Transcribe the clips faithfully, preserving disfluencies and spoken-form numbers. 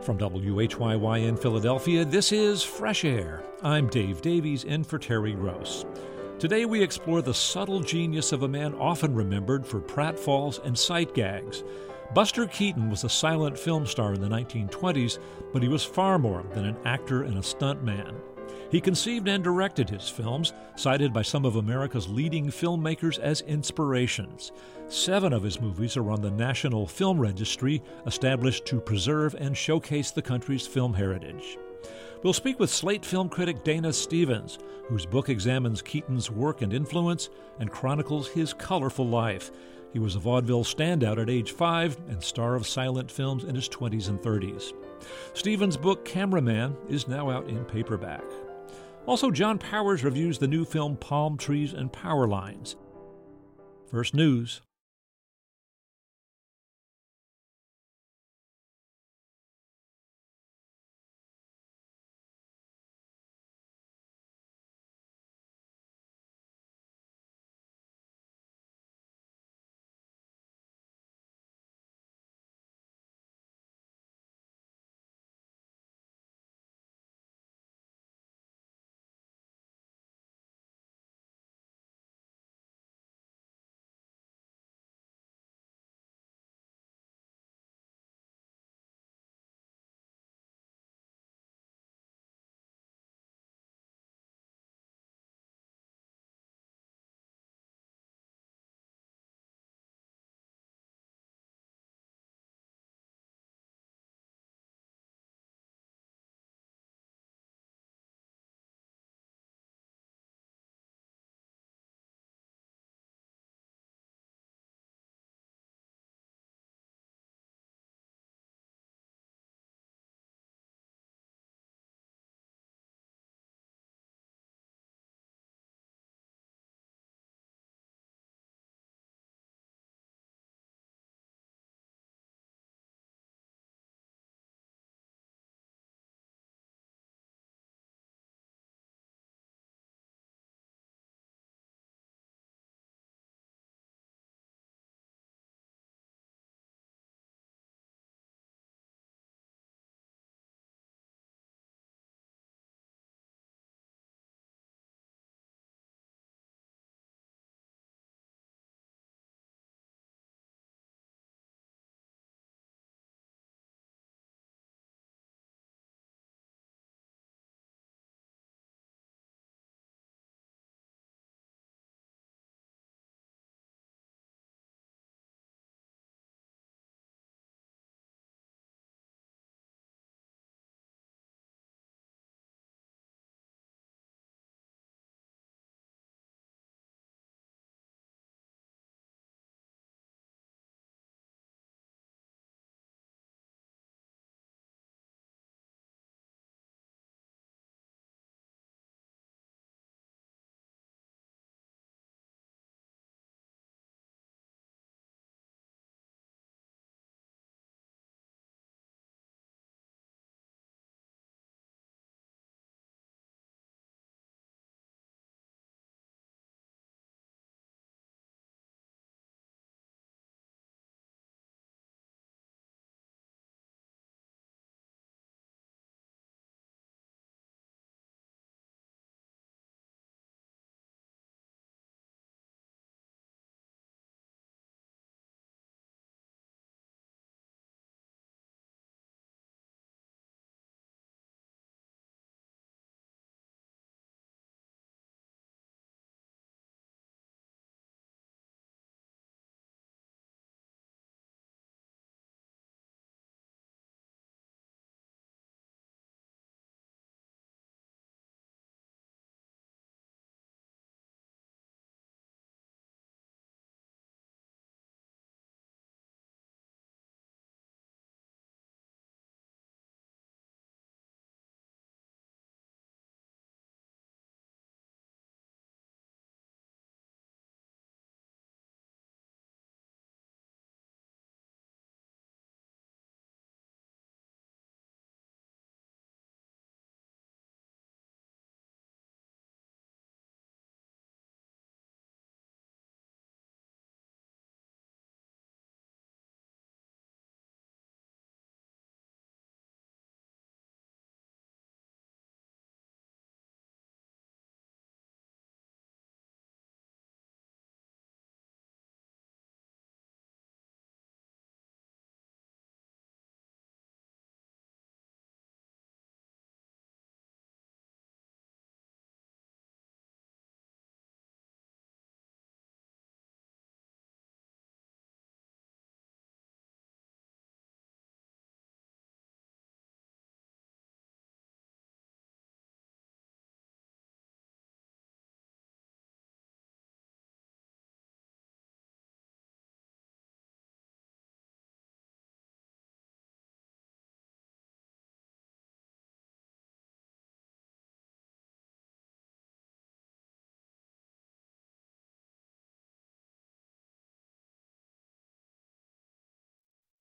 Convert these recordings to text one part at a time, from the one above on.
From W H Y Y in Philadelphia, this is Fresh Air. I'm Dave Davies, in for Terry Gross. Today we explore the subtle genius of a man often remembered for pratfalls and sight gags. Buster Keaton was a silent film star in the nineteen twenties, but he was far more than an actor and a stuntman. He conceived and directed his films, cited by some of America's leading filmmakers as inspirations. Seven of his movies are on the National Film Registry, established to preserve and showcase the country's film heritage. We'll speak with Slate film critic Dana Stevens, whose book examines Keaton's work and influence and chronicles his colorful life. He was a vaudeville standout at age five and star of silent films in his twenties and thirties. Stevens' book Cameraman is now out in paperback. Also, John Powers reviews the new film Palm Trees and Power Lines. First news.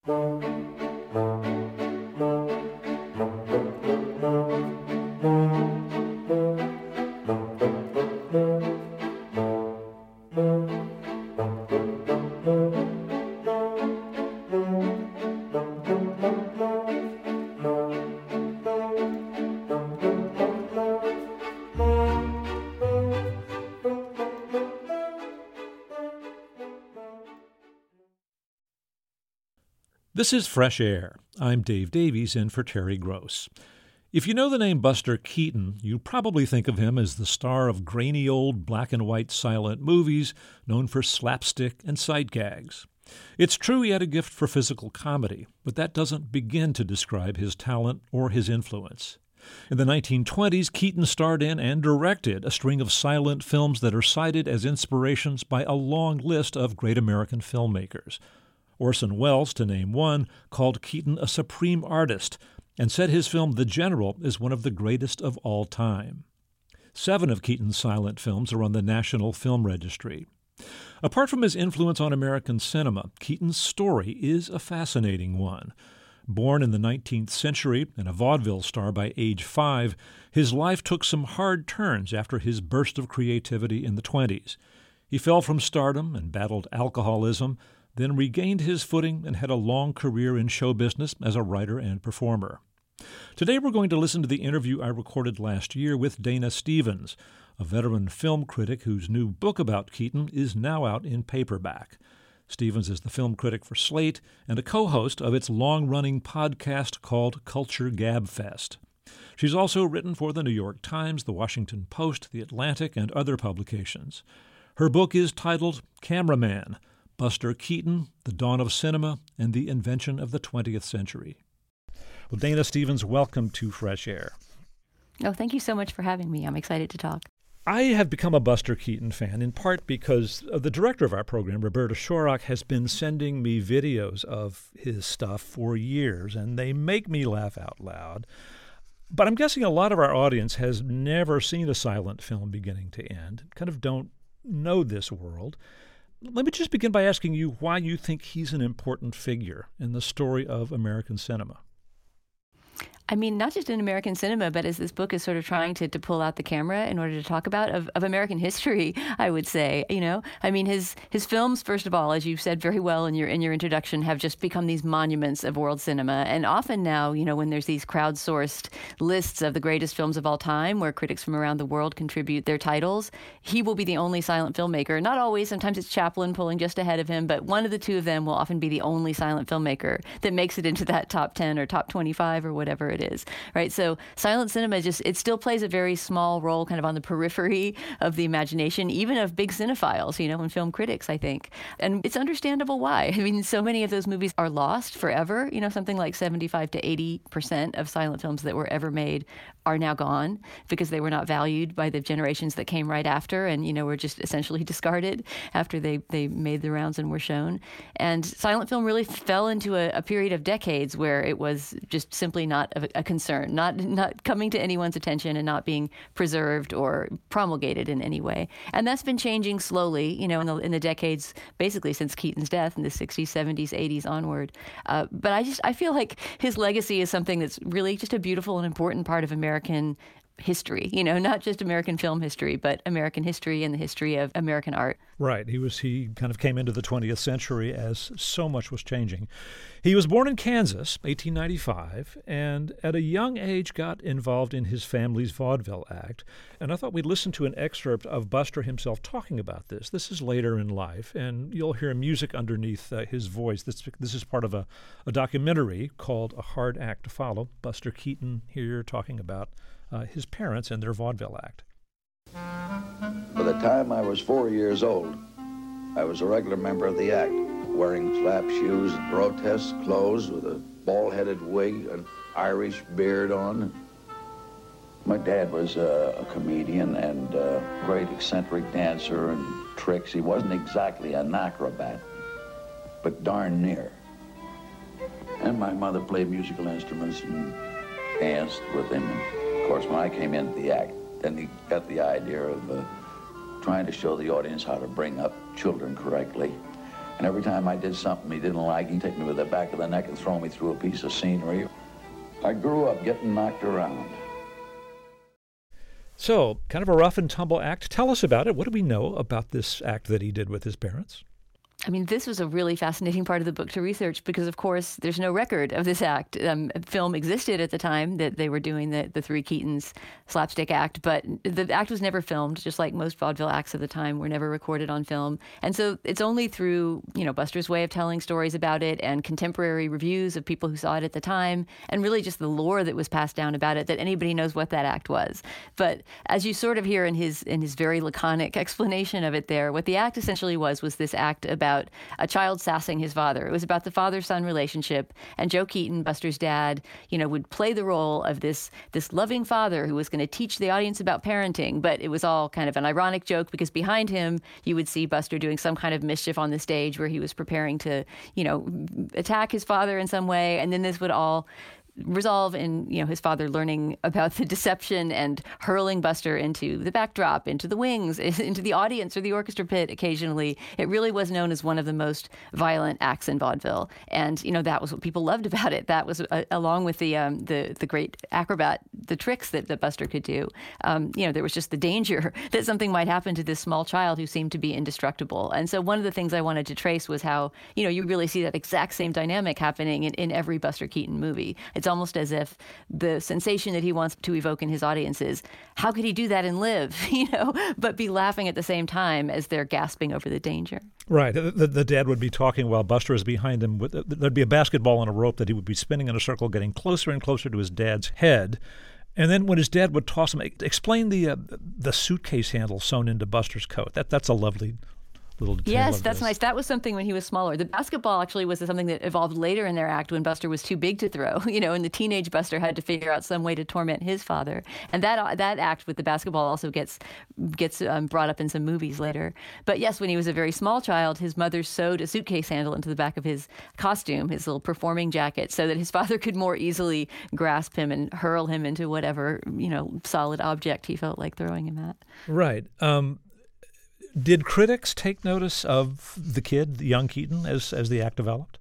This is Fresh Air. I'm Dave Davies in for Terry Gross. If you know the name Buster Keaton, you probably think of him as the star of grainy old black and white silent movies known for slapstick and sight gags. It's true he had a gift for physical comedy, but that doesn't begin to describe his talent or his influence. In the nineteen twenties, Keaton starred in and directed a string of silent films that are cited as inspirations by a long list of great American filmmakers. Orson Welles, to name one, called Keaton a supreme artist and said his film The General is one of the greatest of all time. Seven of Keaton's silent films are on the National Film Registry. Apart from his influence on American cinema, Keaton's story is a fascinating one. Born in the nineteenth century and a vaudeville star by age five, his life took some hard turns after his burst of creativity in the twenties. He fell from stardom and battled alcoholism, then regained his footing and had a long career in show business as a writer and performer. Today we're going to listen to the interview I recorded last year with Dana Stevens, a veteran film critic whose new book about Keaton is now out in paperback. Stevens is the film critic for Slate and a co-host of its long-running podcast called Culture Gabfest. She's also written for the New York Times, the Washington Post, the Atlantic, and other publications. Her book is titled Cameraman: Buster Keaton, The Dawn of Cinema, and the Invention of the twentieth Century. Well, Dana Stevens, welcome to Fresh Air. Oh, thank you so much for having me. I'm excited to talk. I have become a Buster Keaton fan, in part because the director of our program, Roberta Shorrock, has been sending me videos of his stuff for years, and they make me laugh out loud. But I'm guessing a lot of our audience has never seen a silent film beginning to end, kind of don't know this world. Let me just begin by asking you why you think he's an important figure in the story of American cinema. I mean, not just in American cinema, but as this book is sort of trying to, to pull out the camera in order to talk about of, of American history, I would say, you know, I mean, his his films, first of all, as you said very well in your in your introduction, have just become these monuments of world cinema. And often now, you know, when there's these crowdsourced lists of the greatest films of all time, where critics from around the world contribute their titles, he will be the only silent filmmaker. Not always. Sometimes it's Chaplin pulling just ahead of him, but one of the two of them will often be the only silent filmmaker that makes it into that top ten or top twenty-five or whatever it is, right? So silent cinema just, it still plays a very small role kind of on the periphery of the imagination, even of big cinephiles, you know, and film critics, I think. And it's understandable why. I mean, so many of those movies are lost forever. You know, something like seventy-five to eighty percent of silent films that were ever made are now gone because they were not valued by the generations that came right after and, you know, were just essentially discarded after they, they made the rounds and were shown. And silent film really fell into a, a period of decades where it was just simply not a, a concern, not not coming to anyone's attention and not being preserved or promulgated in any way. And that's been changing slowly, you know, in the, in the decades basically since Keaton's death in the sixties, seventies, eighties onward. Uh, but I just, I feel like his legacy is something that's really just a beautiful and important part of American history, you know, not just American film history, but American history and the history of American art. Right. He was, he kind of came into the twentieth century as so much was changing. He was born in Kansas, eighteen ninety-five, and at a young age got involved in his family's vaudeville act. And I thought we'd listen to an excerpt of Buster himself talking about this. This is later in life, and you'll hear music underneath uh, his voice. This, this is part of a, a documentary called A Hard Act to Follow. Buster Keaton here talking about uh, his parents and their vaudeville act. By the time I was four years old, I was a regular member of the act, wearing flap shoes and grotesque clothes with a bald-headed wig, an Irish beard on. My dad was uh, a comedian and a great eccentric dancer and tricks. He wasn't exactly an acrobat, but darn near. And my mother played musical instruments and danced with him. And of course, when I came into the act, then he got the idea of uh, trying to show the audience how to bring up children correctly. And every time I did something he didn't like, he'd take me with the back of the neck and throw me through a piece of scenery. I grew up getting knocked around. So, kind of a rough and tumble act. Tell us about it. What do we know about this act that he did with his parents? I mean, this was a really fascinating part of the book to research because, of course, there's no record of this act. Um, film existed at the time that they were doing the, the Three Keatons slapstick act, but the act was never filmed, just like most vaudeville acts of the time were never recorded on film. And so it's only through, you know, Buster's way of telling stories about it and contemporary reviews of people who saw it at the time and really just the lore that was passed down about it that anybody knows what that act was. But as you sort of hear in his in his very laconic explanation of it there, what the act essentially was was this act about about a child sassing his father. It was about the father-son relationship, and Joe Keaton, Buster's dad, you know, would play the role of this this loving father who was going to teach the audience about parenting, but it was all kind of an ironic joke because behind him you would see Buster doing some kind of mischief on the stage where he was preparing to, you know, attack his father in some way, and then this would all resolve in, you know, his father learning about the deception and hurling Buster into the backdrop, into the wings, into the audience or the orchestra pit occasionally. It really was known as one of the most violent acts in vaudeville. And, you know, that was what people loved about it. That was, uh, along with the um, the the great acrobat, the tricks that, that Buster could do. Um, you know, there was just the danger that something might happen to this small child who seemed to be indestructible. And so one of the things I wanted to trace was how, you know, you really see that exact same dynamic happening in, in every Buster Keaton movie. It's It's almost as if the sensation that he wants to evoke in his audience is, how could he do that and live, you know, but be laughing at the same time as they're gasping over the danger. Right. The, the, the dad would be talking while Buster is behind him. With, there'd be a basketball on a rope that he would be spinning in a circle, getting closer and closer to his dad's head. And then when his dad would toss him, explain the uh, the suitcase handle sewn into Buster's coat. That That's a lovely little detail. Yes, of that's this. nice. That was something when he was smaller. The basketball actually was something that evolved later in their act when Buster was too big to throw, you know, and the teenage Buster had to figure out some way to torment his father. And that that act with the basketball also gets gets um, brought up in some movies later. But yes, when he was a very small child, his mother sewed a suitcase handle into the back of his costume, his little performing jacket, so that his father could more easily grasp him and hurl him into whatever, you know, solid object he felt like throwing him at. Right. Um, Did critics take notice of the kid, the young Keaton, as as the act developed?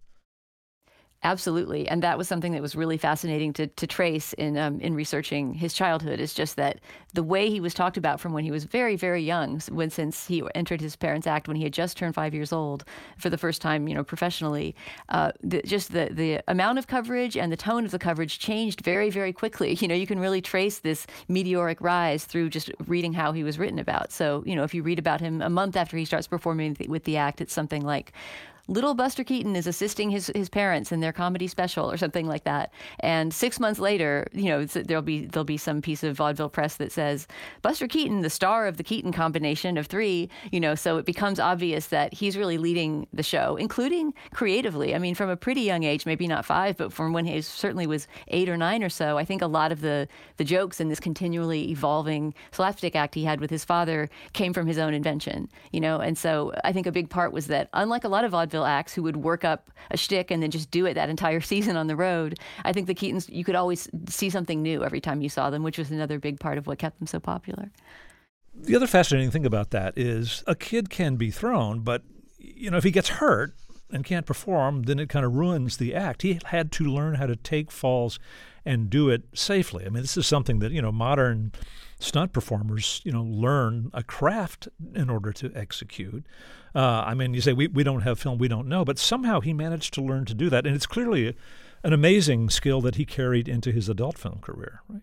Absolutely, and that was something that was really fascinating to to trace in um, in researching his childhood. Is just that the way he was talked about from when he was very, very young, when since he entered his parents' act when he had just turned five years old for the first time, you know, professionally. Uh, the, just the the amount of coverage and the tone of the coverage changed very, very quickly. You know, you can really trace this meteoric rise through just reading how he was written about. So, you know, if you read about him a month after he starts performing with the act, it's something like, little Buster Keaton is assisting his, his parents in their comedy special or something like that. And six months later, you know, there'll be there'll be some piece of vaudeville press that says, Buster Keaton, the star of the Keaton combination of three, you know, so it becomes obvious that he's really leading the show, including creatively. I mean, from a pretty young age, maybe not five, but from when he certainly was eight or nine or so, I think a lot of the, the jokes in this continually evolving slapstick act he had with his father came from his own invention, you know, and so I think a big part was that, unlike a lot of vaudeville acts who would work up a shtick and then just do it that entire season on the road, I think the Keatons, you could always see something new every time you saw them, which was another big part of what kept them so popular. The other fascinating thing about that is a kid can be thrown, but, you know, if he gets hurt and can't perform, then it kind of ruins the act. He had to learn how to take falls and do it safely. I mean, this is something that, you know, modern stunt performers, you know, learn a craft in order to execute. Uh, I mean, you say, we, we don't have film, we don't know, but somehow he managed to learn to do that. And it's clearly a, an amazing skill that he carried into his adult film career, right?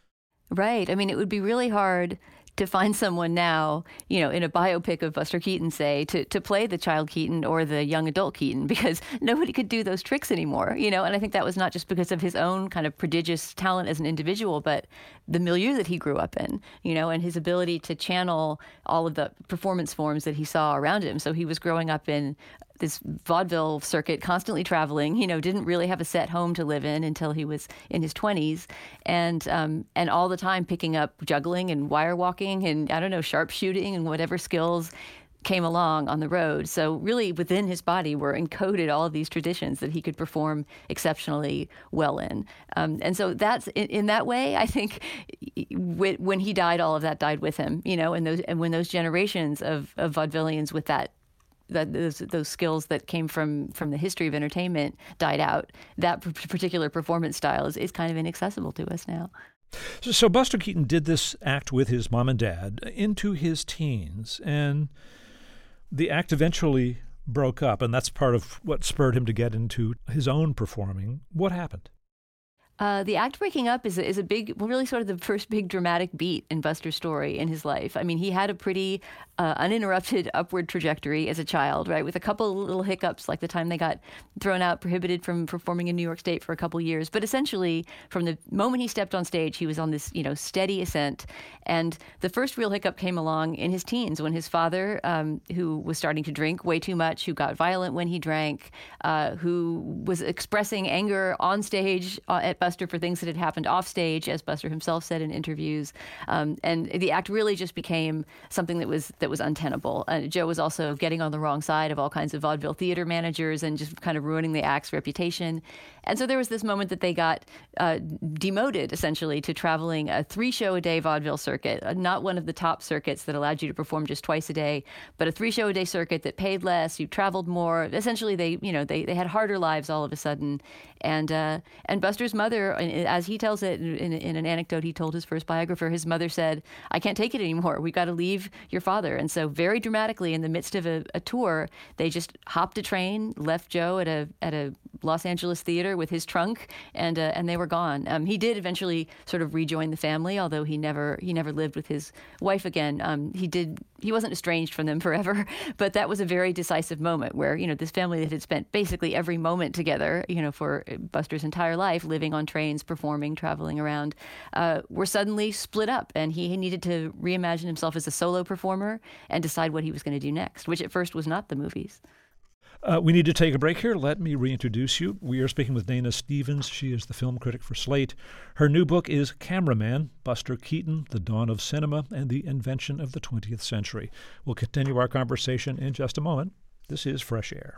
Right. I mean, it would be really hard to find someone now, you know, in a biopic of Buster Keaton, say, to, to play the child Keaton or the young adult Keaton, because nobody could do those tricks anymore, you know, and I think that was not just because of his own kind of prodigious talent as an individual, but the milieu that he grew up in, you know, and his ability to channel all of the performance forms that he saw around him. So he was growing up in this vaudeville circuit, constantly traveling, you know, didn't really have a set home to live in until he was in his twenties, and um, and all the time picking up juggling and wire walking and, I don't know, sharpshooting and whatever skills came along on the road. So really within his body were encoded all of these traditions that he could perform exceptionally well in. Um, and so that's, in, in that way, I think when he died, all of that died with him, you know, and those and when those generations of, of vaudevillians with that that those, those skills that came from from the history of entertainment died out, that p- particular performance style is, is kind of inaccessible to us now. So, so Buster Keaton did this act with his mom and dad into his teens, and the act eventually broke up, and that's part of what spurred him to get into his own performing. What happened? Uh, the act breaking up is a, is a big, well, really sort of the first big dramatic beat in Buster's story in his life. I mean, he had a pretty uh, uninterrupted upward trajectory as a child, right, with a couple little hiccups, like the time they got thrown out, prohibited from performing in New York State for a couple years. But essentially, from the moment he stepped on stage, he was on this, you know, steady ascent. And the first real hiccup came along in his teens when his father, um, who was starting to drink way too much, who got violent when he drank, uh, who was expressing anger on stage uh, at Buster for things that had happened off stage, as Buster himself said in interviews, um, and the act really just became something that was that was untenable. Uh, Joe was also getting on the wrong side of all kinds of vaudeville theater managers and just kind of ruining the act's reputation. And so there was this moment that they got uh, demoted, essentially, to traveling a three-show-a-day vaudeville circuit, uh, not one of the top circuits that allowed you to perform just twice a day, but a three-show-a-day circuit that paid less, you traveled more. Essentially, they, you know, they, they had harder lives all of a sudden. And uh, and Buster's mother, as he tells it in, in an anecdote he told his first biographer, his mother said, "I can't take it anymore. We got to leave your father." And so very dramatically, in the midst of a, a tour, they just hopped a train, left Joe at a at a Los Angeles theater with his trunk, and uh, and they were gone. Um, he did eventually sort of rejoin the family, although he never he never lived with his wife again. Um, he did he wasn't estranged from them forever, but that was a very decisive moment where, you know, this family that had spent basically every moment together, you know, for Buster's entire life, living on trains, performing, traveling around, uh, were suddenly split up, and he needed to reimagine himself as a solo performer and decide what he was going to do next, which at first was not the movies. Uh, we need to take a break here. Let me reintroduce you. We are speaking with Dana Stevens. She is the film critic for Slate. Her new book is Cameraman, Buster Keaton, The Dawn of Cinema and the Invention of the twentieth Century. We'll continue our conversation in just a moment. This is Fresh Air.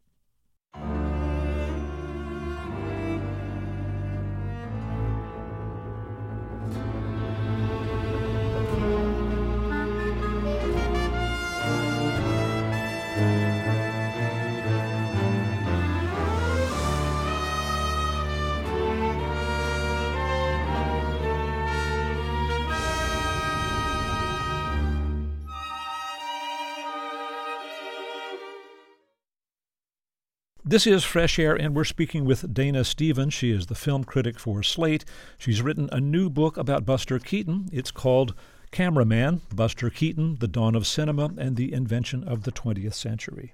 This is Fresh Air, and we're speaking with Dana Stevens. She is the film critic for Slate. She's written a new book about Buster Keaton. It's called Cameraman, Buster Keaton, The Dawn of Cinema and the Invention of the twentieth Century.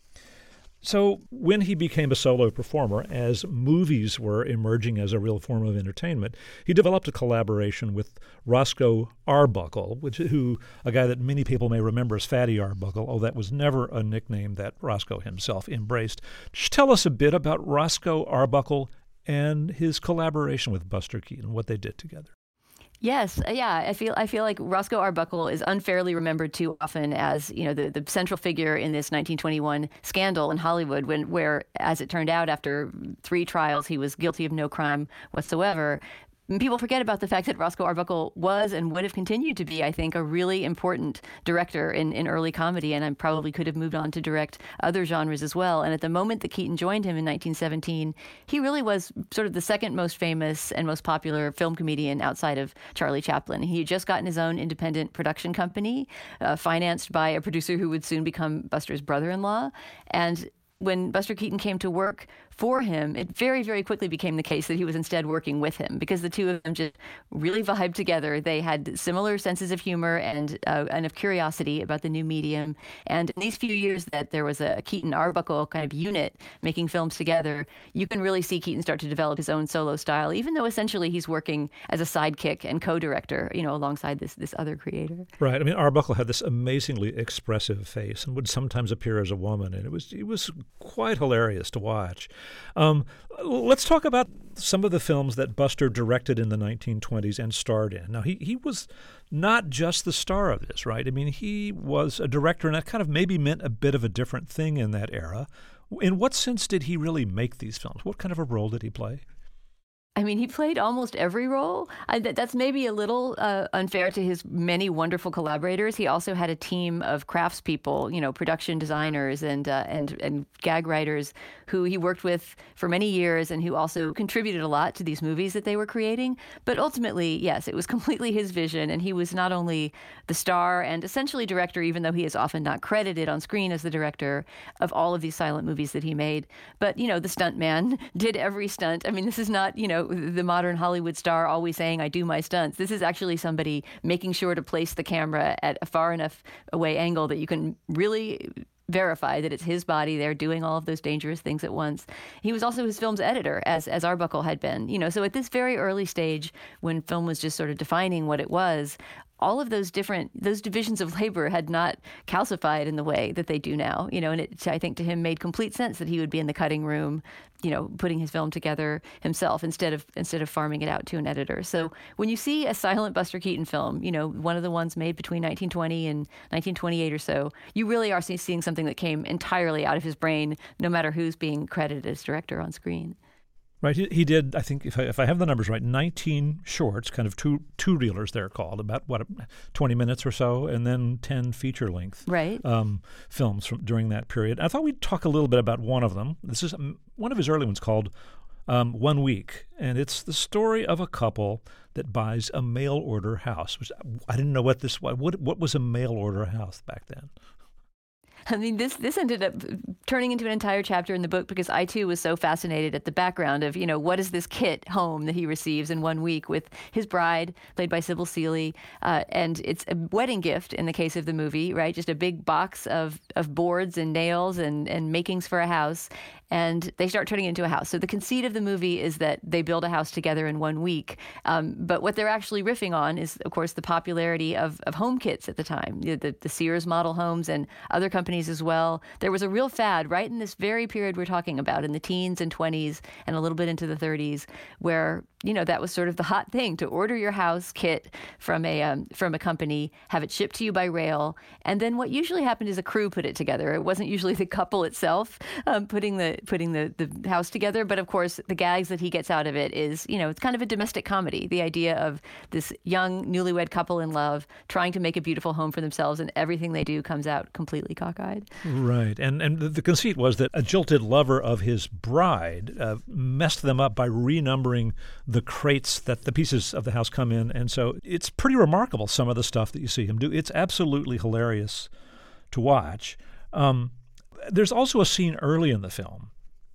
So when he became a solo performer, as movies were emerging as a real form of entertainment, he developed a collaboration with Roscoe Arbuckle, which who a guy that many people may remember as Fatty Arbuckle. Oh, that was never a nickname that Roscoe himself embraced. Just tell us a bit about Roscoe Arbuckle and his collaboration with Buster Keaton, what they did together. Yes, yeah, I feel I feel like Roscoe Arbuckle is unfairly remembered too often as, you know, the, the central figure in this nineteen twenty-one scandal in Hollywood, when where, as it turned out, after three trials, he was guilty of no crime whatsoever. People forget about the fact that Roscoe Arbuckle was and would have continued to be, I think, a really important director in, in early comedy, and I probably could have moved on to direct other genres as well. And at the moment that Keaton joined him in nineteen seventeen, he really was sort of the second most famous and most popular film comedian outside of Charlie Chaplin. He had just gotten his own independent production company, uh, financed by a producer who would soon become Buster's brother-in-law. And when Buster Keaton came to work for him, it very, very quickly became the case that he was instead working with him, because the two of them just really vibed together. They had similar senses of humor and uh, and of curiosity about the new medium. And in these few years that there was a Keaton Arbuckle kind of unit making films together, you can really see Keaton start to develop his own solo style, even though essentially he's working as a sidekick and co-director, you know, alongside this this other creator. Right. I mean, Arbuckle had this amazingly expressive face and would sometimes appear as a woman, and it was it was quite hilarious to watch. Um, let's talk about some of the films that Buster directed in the nineteen twenties and starred in. Now, he, he was not just the star of this, right? I mean, he was a director, and that kind of maybe meant a bit of a different thing in that era. In what sense did he really make these films? What kind of a role did he play? I mean, he played almost every role. I, th- that's maybe a little uh, unfair to his many wonderful collaborators. He also had a team of craftspeople, you know, production designers and uh, and and gag writers who he worked with for many years and who also contributed a lot to these movies that they were creating. But ultimately, yes, it was completely his vision, and he was not only the star and essentially director, even though he is often not credited on screen as the director of all of these silent movies that he made, but, you know, the stunt man did every stunt. I mean, this is not, you know, the modern Hollywood star always saying, I do my stunts. This is actually somebody making sure to place the camera at a far enough away angle that you can really verify that it's his body there doing all of those dangerous things at once. He was also his film's editor, as as Arbuckle had been. You know, so at this very early stage, when film was just sort of defining what it was, all of those different, those divisions of labor had not calcified in the way that they do now, you know, and it, I think to him made complete sense that he would be in the cutting room, you know, putting his film together himself instead of instead of farming it out to an editor. So when you see a silent Buster Keaton film, you know, one of the ones made between nineteen twenty and nineteen twenty-eight or so, you really are seeing something that came entirely out of his brain, no matter who's being credited as director on screen. Right. He, he did, I think, if I, if I have the numbers right, nineteen shorts, kind of two two reelers they're called, about, what, twenty minutes or so, and then ten feature-length right. um, films from during that period. I thought we'd talk a little bit about one of them. This is um, one of his early ones called um, One Week, and it's the story of a couple that buys a mail-order house. Which I didn't know what this was. What, what was a mail-order house back then? I mean, this this ended up turning into an entire chapter in the book because I, too, was so fascinated at the background of, you know, what is this kit home that he receives in one week with his bride, played by Sybil Seeley. Uh, and it's a wedding gift in the case of the movie, right? Just a big box of, of boards and nails and, and makings for a house. And they start turning it into a house. So the conceit of the movie is that they build a house together in one week. Um, but what they're actually riffing on is, of course, the popularity of, of home kits at the time, the, the, the Sears model homes and other companies as well. There was a real fad right in this very period we're talking about, in the teens and twenties and a little bit into the thirties, where, you know, that was sort of the hot thing, to order your house kit from a um, from a company, have it shipped to you by rail. And then what usually happened is a crew put it together. It wasn't usually the couple itself um, putting the putting the, the house together. But of course, the gags that he gets out of it is, you know, it's kind of a domestic comedy. The idea of this young newlywed couple in love trying to make a beautiful home for themselves, and everything they do comes out completely cockeyed. Right. And and the, the conceit was that a jilted lover of his bride uh, messed them up by renumbering the crates that the pieces of the house come in. And so it's pretty remarkable, some of the stuff that you see him do. It's absolutely hilarious to watch. Um, there's also a scene early in the film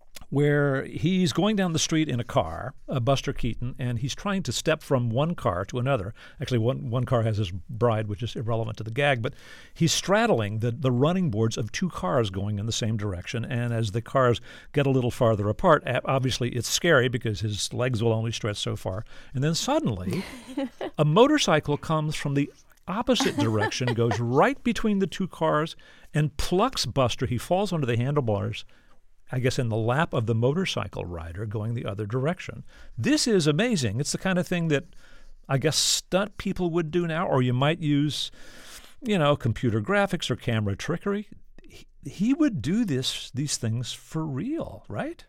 where he's going down the street in a car, uh, Buster Keaton, and he's trying to step from one car to another. Actually, one one car has his bride, which is irrelevant to the gag, but he's straddling the, the running boards of two cars going in the same direction. And as the cars get a little farther apart, obviously it's scary because his legs will only stretch so far. And then suddenly, a motorcycle comes from the opposite direction, goes right between the two cars, and plucks Buster. He falls onto the handlebars, I guess, in the lap of the motorcycle rider going the other direction. This is amazing. It's the kind of thing that I guess stunt people would do now, or you might use, you know, computer graphics or camera trickery. He, he would do this these things for real, right?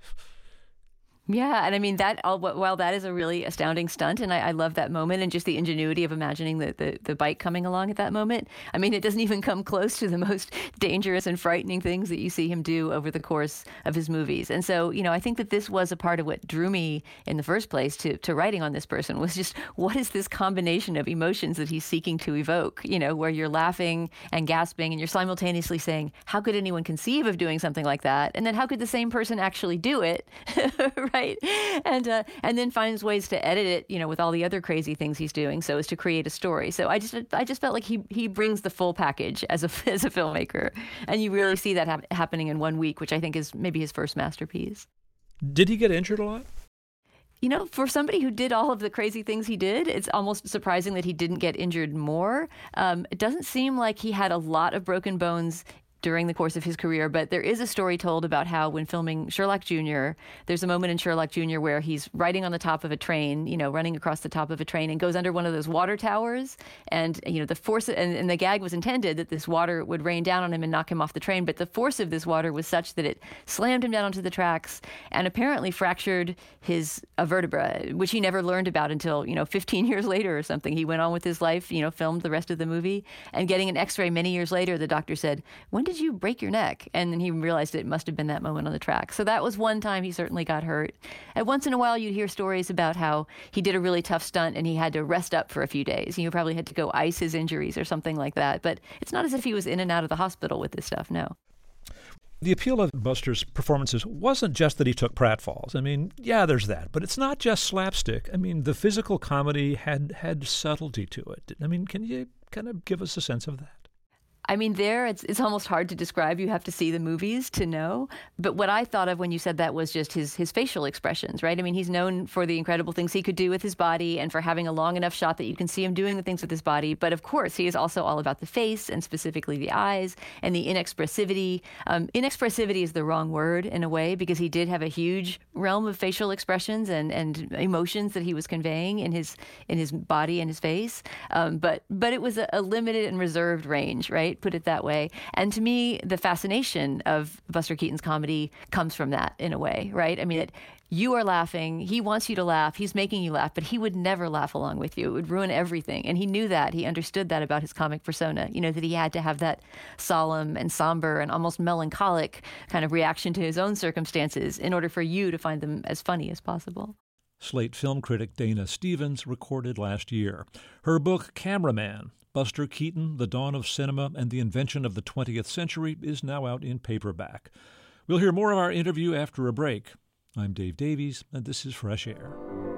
Yeah, and I mean, that all, while that is a really astounding stunt, and I, I love that moment and just the ingenuity of imagining the, the, the bike coming along at that moment, I mean, it doesn't even come close to the most dangerous and frightening things that you see him do over the course of his movies. And so, you know, I think that this was a part of what drew me in the first place to, to writing on this person, was just, what is this combination of emotions that he's seeking to evoke, you know, where you're laughing and gasping and you're simultaneously saying, how could anyone conceive of doing something like that? And then how could the same person actually do it? Right. And uh, and then finds ways to edit it, you know, with all the other crazy things he's doing, so as to create a story. So I just I just felt like he he brings the full package as a as a filmmaker, and you really see that ha- happening in One Week, which I think is maybe his first masterpiece. Did he get injured a lot? You know, for somebody who did all of the crazy things he did, it's almost surprising that he didn't get injured more. Um, it doesn't seem like he had a lot of broken bones during the course of his career, but there is a story told about how when filming Sherlock Junior, there's a moment in Sherlock Junior where he's riding on the top of a train, you know, running across the top of a train and goes under one of those water towers. And, you know, the force, and, and the gag was intended that this water would rain down on him and knock him off the train. But the force of this water was such that it slammed him down onto the tracks and apparently fractured his a vertebra, which he never learned about until, you know, fifteen years later or something. He went on with his life, you know, filmed the rest of the movie. And getting an x-ray many years later, the doctor said, "When did you break your neck?" And then he realized it must have been that moment on the track. So that was one time he certainly got hurt. And once in a while, you'd hear stories about how he did a really tough stunt and he had to rest up for a few days. You probably had to go ice his injuries or something like that. But it's not as if he was in and out of the hospital with this stuff, no. The appeal of Buster's performances wasn't just that he took pratfalls. I mean, yeah, there's that. But it's not just slapstick. I mean, the physical comedy had had subtlety to it. I mean, can you kind of give us a sense of that? I mean, there, it's it's almost hard to describe. You have to see the movies to know. But what I thought of when you said that was just his his facial expressions, right? I mean, he's known for the incredible things he could do with his body and for having a long enough shot that you can see him doing the things with his body. But of course, he is also all about the face and specifically the eyes and the inexpressivity. Um, inexpressivity is the wrong word in a way because he did have a huge realm of facial expressions and, and emotions that he was conveying in his in his body and his face. Um, but but it was a, a limited and reserved range, right? Put it that way. And to me, the fascination of Buster Keaton's comedy comes from that in a way, right? I mean, it, you are laughing. He wants you to laugh. He's making you laugh, but he would never laugh along with you. It would ruin everything. And he knew that. He understood that about his comic persona, you know, that he had to have that solemn and somber and almost melancholic kind of reaction to his own circumstances in order for you to find them as funny as possible. Slate film critic Dana Stevens recorded last year. Her book, Cameraman, Buster Keaton, The Dawn of Cinema and the Invention of the twentieth Century, is now out in paperback. We'll hear more of our interview after a break. I'm Dave Davies, and this is Fresh Air.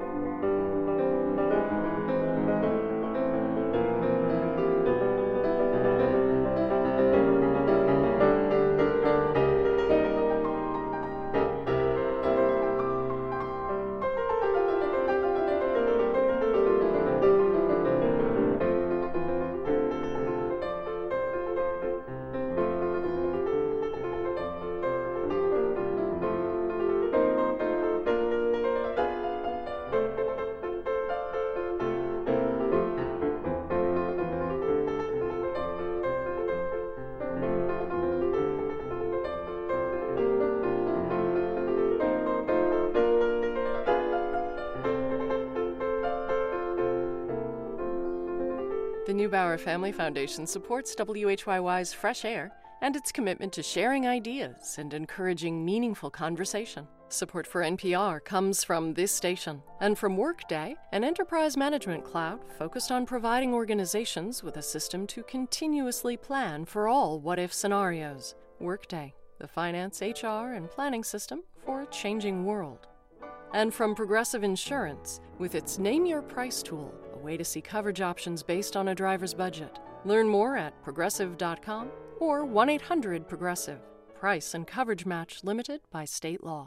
The Neubauer Family Foundation supports W H Y Y's Fresh Air and its commitment to sharing ideas and encouraging meaningful conversation. Support for N P R comes from this station and from Workday, an enterprise management cloud focused on providing organizations with a system to continuously plan for all what-if scenarios. Workday, the finance, H R, and planning system for a changing world. And from Progressive Insurance, with its Name Your Price tool, a way to see coverage options based on a driver's budget. Learn more at progressive dot com or one eight hundred progressive. Price and coverage match limited by state law.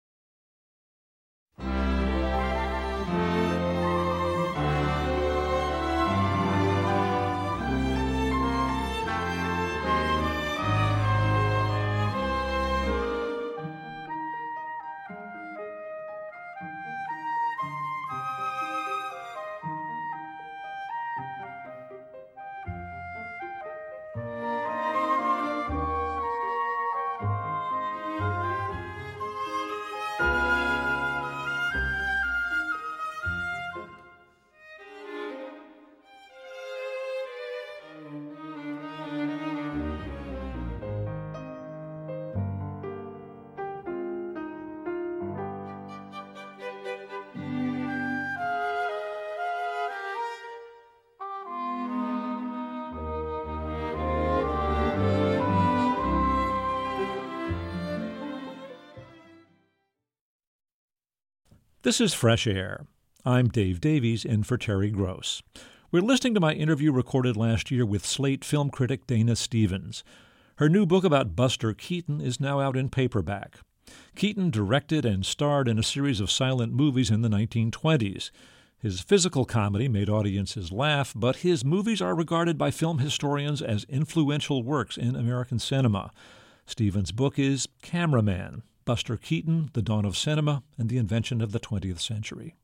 This is Fresh Air. I'm Dave Davies, in for Terry Gross. We're listening to my interview recorded last year with Slate film critic Dana Stevens. Her new book about Buster Keaton is now out in paperback. Keaton directed and starred in a series of silent movies in the nineteen twenties. His physical comedy made audiences laugh, but his movies are regarded by film historians as influential works in American cinema. Stephen's book is Cameraman, Buster Keaton, The Dawn of Cinema, and the Invention of the twentieth Century.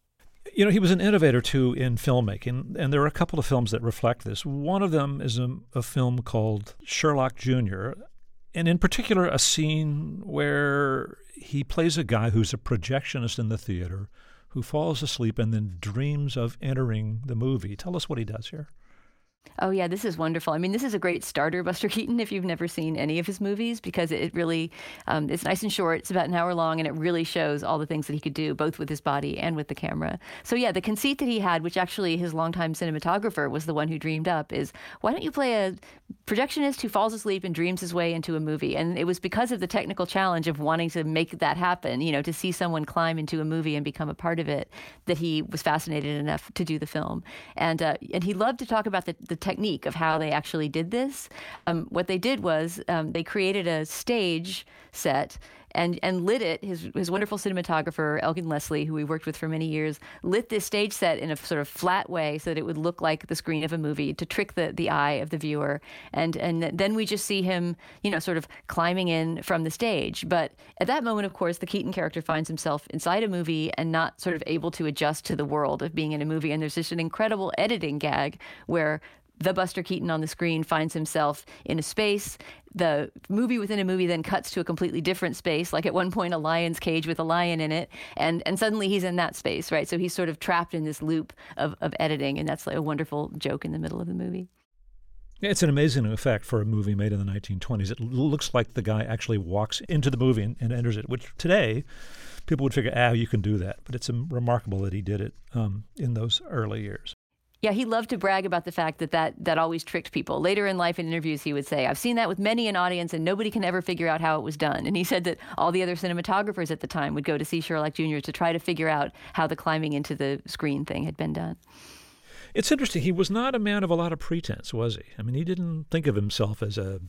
You know, he was an innovator, too, in filmmaking, and there are a couple of films that reflect this. One of them is a, a film called Sherlock Junior, and in particular a scene where he plays a guy who's a projectionist in the theater who falls asleep and then dreams of entering the movie. Tell us what he does here. Oh, yeah, this is wonderful. I mean, this is a great starter, Buster Keaton, if you've never seen any of his movies, because it really, um, it's nice and short. It's about an hour long, and it really shows all the things that he could do, both with his body and with the camera. So, yeah, the conceit that he had, which actually his longtime cinematographer was the one who dreamed up, is why don't you play a projectionist who falls asleep and dreams his way into a movie? And it was because of the technical challenge of wanting to make that happen, you know, to see someone climb into a movie and become a part of it, that he was fascinated enough to do the film. And uh, and he loved to talk about the, the technique of how they actually did this. Um, what they did was um, they created a stage set and and lit it. His his wonderful cinematographer, Elgin Leslie, who we worked with for many years, lit this stage set in a sort of flat way so that it would look like the screen of a movie to trick the, the eye of the viewer. And and then we just see him, you know, sort of climbing in from the stage. But at that moment, of course, the Keaton character finds himself inside a movie and not sort of able to adjust to the world of being in a movie. And there's just an incredible editing gag where the Buster Keaton on the screen finds himself in a space. The movie within a movie then cuts to a completely different space, like at one point a lion's cage with a lion in it, and and suddenly he's in that space, right? So he's sort of trapped in this loop of, of editing, and that's like a wonderful joke in the middle of the movie. It's an amazing effect for a movie made in the nineteen twenties. It looks like the guy actually walks into the movie and, and enters it, which today people would figure, ah, you can do that. But it's remarkable that he did it um, in those early years. Yeah, he loved to brag about the fact that, that that always tricked people. Later in life in interviews, he would say, I've seen that with many an audience and nobody can ever figure out how it was done. And he said that all the other cinematographers at the time would go to see Sherlock Junior to try to figure out how the climbing into the screen thing had been done. It's interesting. He was not a man of a lot of pretense, was he? I mean, he didn't think of himself as a,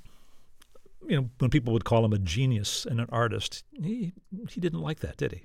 you know, when people would call him a genius and an artist, he he didn't like that, did he?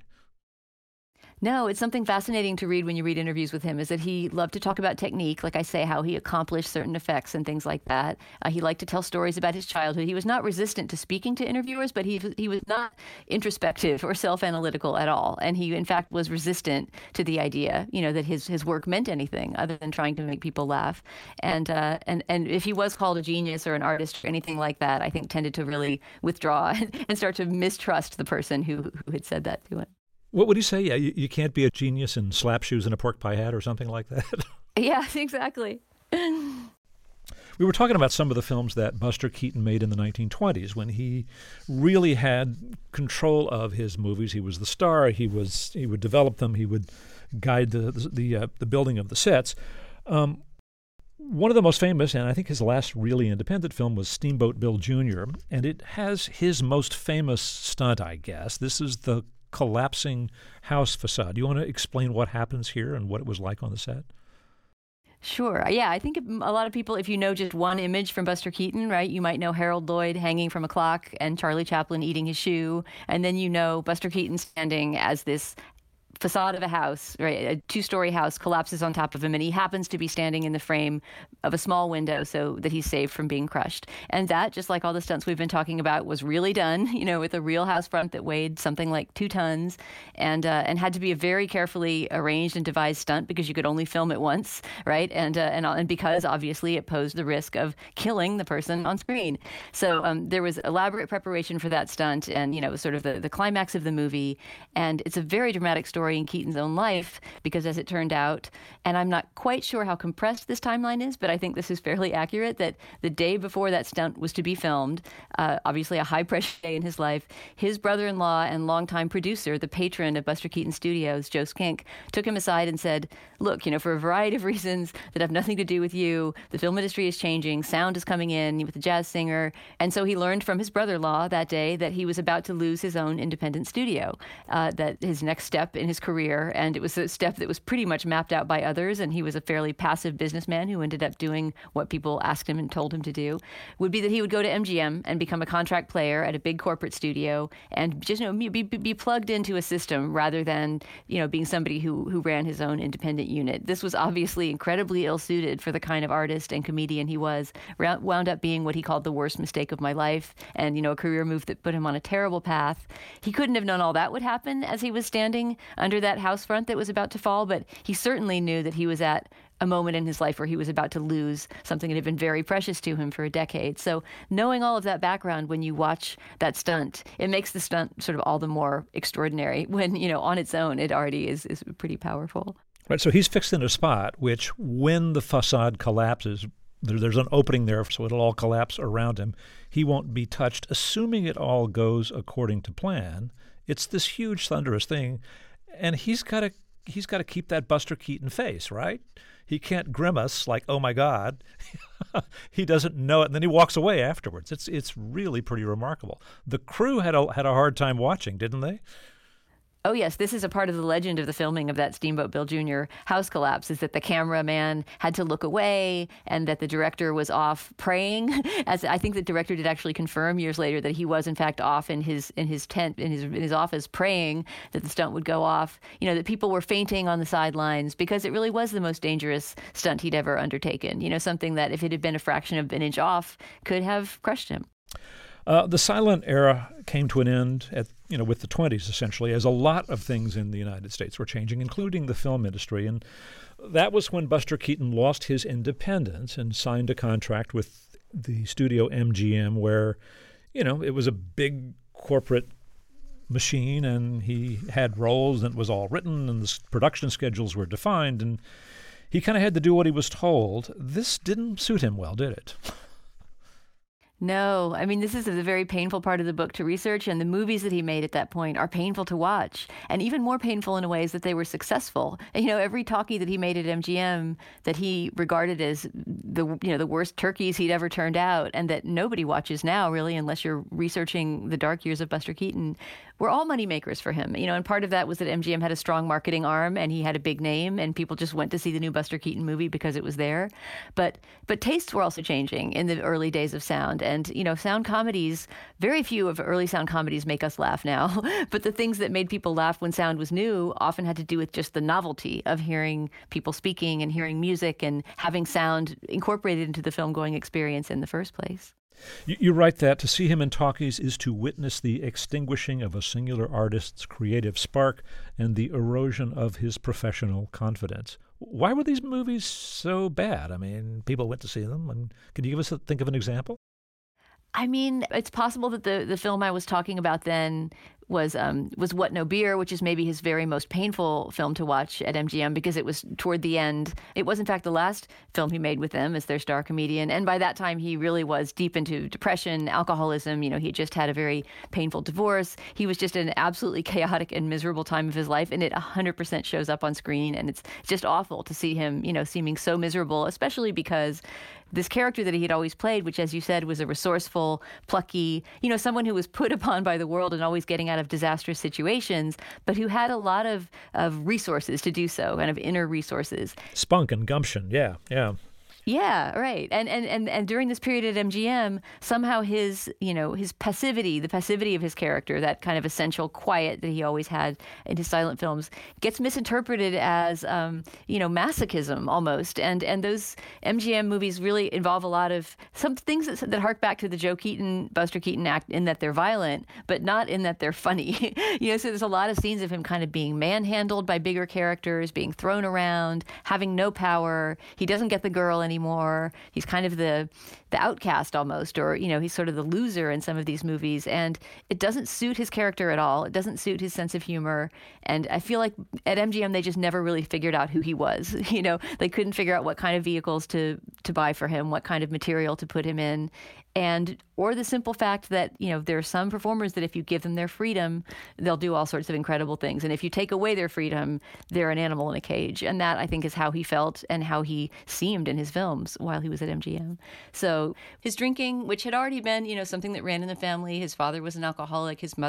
No, it's something fascinating to read when you read interviews with him, is that he loved to talk about technique, like I say, how he accomplished certain effects and things like that. Uh, he liked to tell stories about his childhood. He was not resistant to speaking to interviewers, but he, he was not introspective or self-analytical at all. And he, in fact, was resistant to the idea, you know, that his, his work meant anything other than trying to make people laugh. And, uh, and, and if he was called a genius or an artist or anything like that, I think tended to really withdraw and start to mistrust the person who, who had said that to him. What would he say? Yeah, you, you can't be a genius in slap shoes and a pork pie hat or something like that? Yeah, exactly. We were talking about some of the films that Buster Keaton made in the nineteen twenties when he really had control of his movies. He was the star. He was he would develop them. He would guide the the the, uh, the building of the sets. Um, one of the most famous, and I think his last really independent film, was Steamboat Bill Junior, and it has his most famous stunt, I guess. This is the collapsing house facade. You want to explain what happens here and what it was like on the set? Sure. Yeah, I think a lot of people, if you know just one image from Buster Keaton, right, you might know Harold Lloyd hanging from a clock and Charlie Chaplin eating his shoe, and then you know Buster Keaton standing as this facade of a house, right? A two-story house collapses on top of him, and he happens to be standing in the frame of a small window so that he's saved from being crushed. And that, just like all the stunts we've been talking about, was really done, you know, with a real house front that weighed something like two tons and uh, and had to be a very carefully arranged and devised stunt because you could only film it once, right? And uh, and and because obviously it posed the risk of killing the person on screen. So um, there was elaborate preparation for that stunt, and you know, it was sort of the the climax of the movie. And it's a very dramatic story in Keaton's own life, because as it turned out, and I'm not quite sure how compressed this timeline is, but I think this is fairly accurate, that the day before that stunt was to be filmed, uh, obviously a high-pressure day in his life, his brother-in-law and longtime producer, the patron of Buster Keaton Studios, Joe Skink, took him aside and said, look, you know, for a variety of reasons that have nothing to do with you, the film industry is changing, sound is coming in with a jazz singer, and so he learned from his brother-in-law that day that he was about to lose his own independent studio, uh, that his next step in his his career, and it was a step that was pretty much mapped out by others, and he was a fairly passive businessman who ended up doing what people asked him and told him to do, would be that he would go to M G M and become a contract player at a big corporate studio and just, you know, be, be plugged into a system rather than, you know, being somebody who, who ran his own independent unit. This was obviously incredibly ill-suited for the kind of artist and comedian he was, wound up being what he called the worst mistake of my life, and, you know, a career move that put him on a terrible path. He couldn't have known all that would happen as he was standing under that house front that was about to fall, but he certainly knew that he was at a moment in his life where he was about to lose something that had been very precious to him for a decade. So knowing all of that background when you watch that stunt, it makes the stunt sort of all the more extraordinary when, you know, on its own, it already is, is pretty powerful. Right, so he's fixed in a spot which, when the facade collapses, there, there's an opening there so it'll all collapse around him. He won't be touched, assuming it all goes according to plan. It's this huge, thunderous thing, and he's got to he's got to keep that Buster Keaton face, right? He can't grimace like, oh, my God. He doesn't know it, and then he walks away afterwards. It's it's really pretty remarkable. The crew had a, had a hard time watching, didn't they? Oh, yes. This is a part of the legend of the filming of that Steamboat Bill Junior house collapse, is that the cameraman had to look away and that the director was off praying. As I think the director did actually confirm years later that he was, in fact, off in his in his tent, in his in his office, praying that the stunt would go off. You know, that people were fainting on the sidelines because it really was the most dangerous stunt he'd ever undertaken. You know, something that if it had been a fraction of an inch off could have crushed him. Uh, the silent era came to an end at, you know, with the twenties, essentially, as a lot of things in the United States were changing, including the film industry. And that was when Buster Keaton lost his independence and signed a contract with the studio M G M where, you know, it was a big corporate machine and he had roles and it was all written and the production schedules were defined and he kind of had to do what he was told. This didn't suit him well, did it? No, I mean, this is a very painful part of the book to research, and the movies that he made at that point are painful to watch, and even more painful in ways that they were successful. And, you know, every talkie that he made at M G M that he regarded as the, you know, the worst turkeys he'd ever turned out, and that nobody watches now, really, unless you're researching the dark years of Buster Keaton, were all moneymakers for him. You know, and part of that was that M G M had a strong marketing arm, and he had a big name, and people just went to see the new Buster Keaton movie because it was there. But but tastes were also changing in the early days of sound. And, you know, sound comedies, very few of early sound comedies make us laugh now. But the things that made people laugh when sound was new often had to do with just the novelty of hearing people speaking and hearing music and having sound incorporated into the film-going experience in the first place. You, you write that to see him in talkies is to witness the extinguishing of a singular artist's creative spark and the erosion of his professional confidence. Why were these movies so bad? I mean, people went to see them. And can you give us a, think of an example? I mean, it's possible that the, the film I was talking about then was um, was What No Beer, which is maybe his very most painful film to watch at M G M because it was toward the end. It was, in fact, the last film he made with them as their star comedian. And by that time, he really was deep into depression, alcoholism. You know, he had just had a very painful divorce. He was just in an absolutely chaotic and miserable time of his life. And it one hundred percent shows up on screen. And it's just awful to see him, you know, seeming so miserable, especially because this character that he had always played, which, as you said, was a resourceful, plucky, you know, someone who was put upon by the world and always getting out of disastrous situations, but who had a lot of, of resources to do so, kind of inner resources. Spunk and gumption, yeah, yeah. Yeah, right. And, and and and during this period at M G M, somehow his, you know, his passivity, the passivity of his character, that kind of essential quiet that he always had in his silent films, gets misinterpreted as, um, you know, masochism almost. And and those M G M movies really involve a lot of some things that, that hark back to the Joe Keaton, Buster Keaton act in that they're violent, but not in that they're funny. You know, so there's a lot of scenes of him kind of being manhandled by bigger characters, being thrown around, having no power. He doesn't get the girl anymore. Anymore. He's kind of the the outcast almost, or, you know, he's sort of the loser in some of these movies. And it doesn't suit his character at all. It doesn't suit his sense of humor. And I feel like at M G M, they just never really figured out who he was. You know, they couldn't figure out what kind of vehicles to, to buy for him, what kind of material to put him in. And, or the simple fact that, you know, there are some performers that if you give them their freedom, they'll do all sorts of incredible things. And if you take away their freedom, they're an animal in a cage. And that, I think, is how he felt and how he seemed in his films while he was at M G M. So his drinking, which had already been, you know, something that ran in the family. His father was an alcoholic. His mother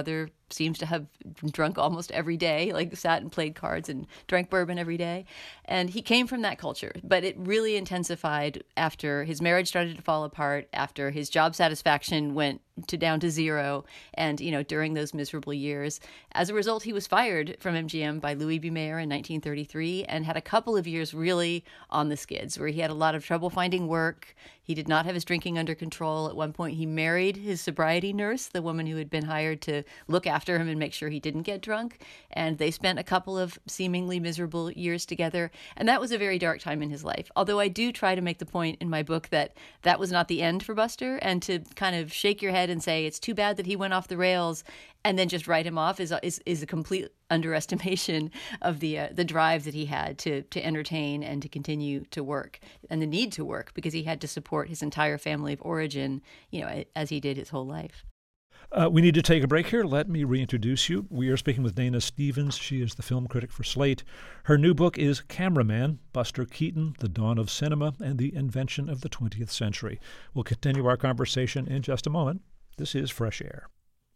seems to have drunk almost every day, like sat and played cards and drank bourbon every day. And he came from that culture, but it really intensified after his marriage started to fall apart, after his job satisfaction went to down to zero, and, you know, during those miserable years. As a result, he was fired from M G M by Louis B. Mayer in nineteen thirty-three and had a couple of years really on the skids, where he had a lot of trouble finding work. He did not have his drinking under control. At one point, he married his sobriety nurse, the woman who had been hired to look after him and make sure he didn't get drunk. And they spent a couple of seemingly miserable years together. And that was a very dark time in his life. Although I do try to make the point in my book that that was not the end for Buster, and to kind of shake your head and say it's too bad that he went off the rails and then just write him off is is, is a complete underestimation of the uh, the drive that he had to to entertain and to continue to work, and the need to work, because he had to support his entire family of origin, you know, as he did his whole life. Uh, we need to take a break here. Let me reintroduce you. We are speaking with Dana Stevens. She is the film critic for Slate. Her new book is Cameraman, Buster Keaton, The Dawn of Cinema and the Invention of the twentieth Century. We'll continue our conversation in just a moment. This is Fresh Air.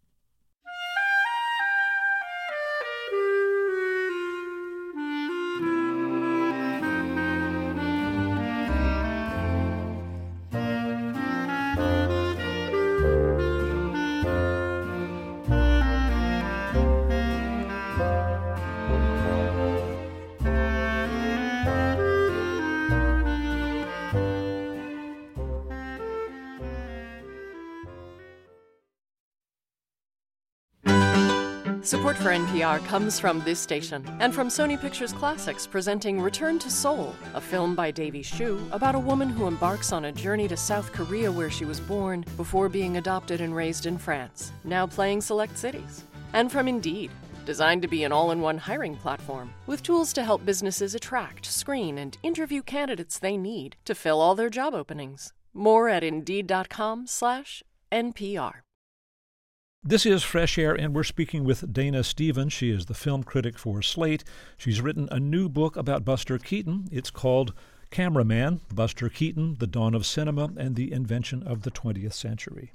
Support for N P R comes from this station and from Sony Pictures Classics presenting Return to Seoul, a film by Davy Shu about a woman who embarks on a journey to South Korea where she was born before being adopted and raised in France, now playing select cities. And from Indeed, designed to be an all-in-one hiring platform with tools to help businesses attract, screen, and interview candidates they need to fill all their job openings. More at Indeed.com slash NPR. This is Fresh Air, and we're speaking with Dana Stevens. She is the film critic for Slate. She's written a new book about Buster Keaton. It's called Cameraman, Buster Keaton, The Dawn of Cinema and the Invention of the twentieth Century.